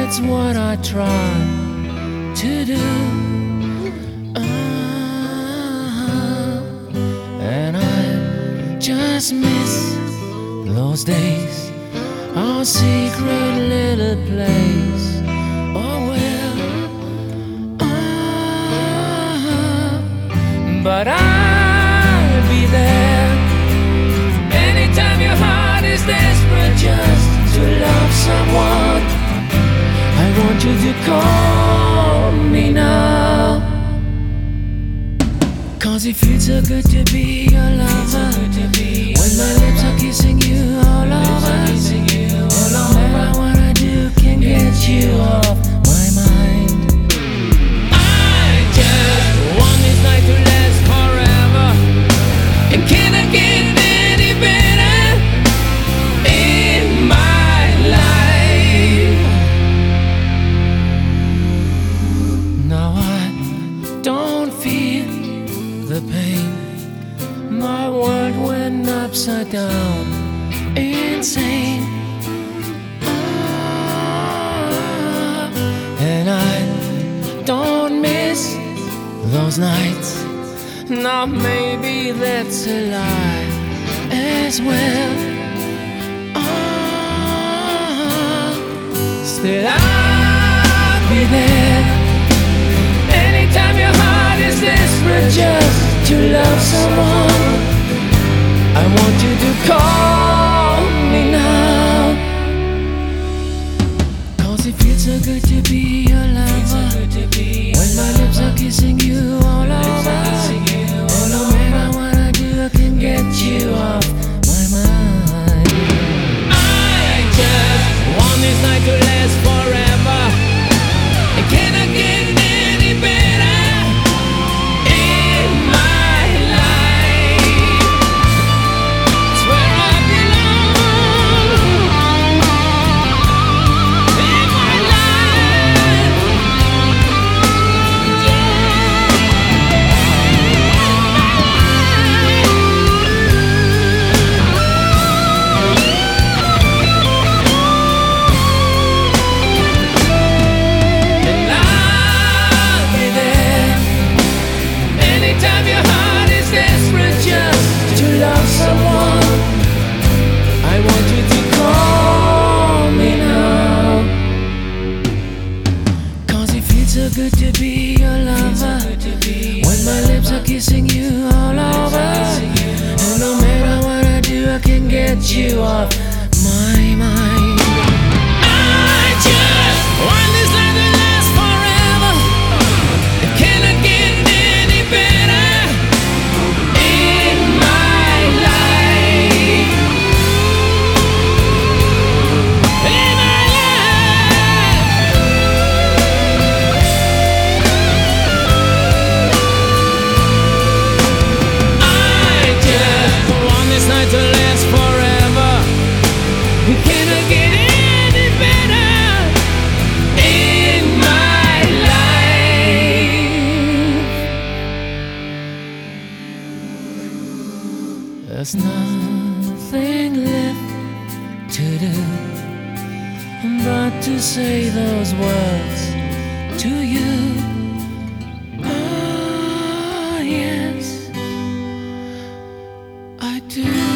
that's what I try to do. And I just miss those days, our secret little place. Oh well, but I'll be there anytime your heart is desperate just to love someone. I want you to call me now, 'cause it feels so good to be your lover. When my lips are kissing you all over, and no matter what I do can get you off my mind. I just want this night to last forever. It cannot get any better in my life. Now I don't feel the pain. My world went upside down, insane. And I don't miss those nights. Now maybe that's a lie as well. Still I'll be there anytime your heart is desperate just to love someone. I want you to call me now, 'cause it feels so good to be your lover. When my lips are kissing you all over, and no matter what I do I can get you off my mind. I just want this night to last forever. It cannot get any better in my life. It's where I belong in my life. And I'll be there anytime your heart is desperate just to love someone. I want you to call me now, 'cause it feels so good to be your lover. When my lips are kissing you all over, and no matter what I do I can get you off my mind. I just want this night to last forever. It cannot get any better in my life. In my life. I just want this night to last forever. It cannot get any better in my life. There's nothing left to do but to say those words to you. Ah, yes, I do.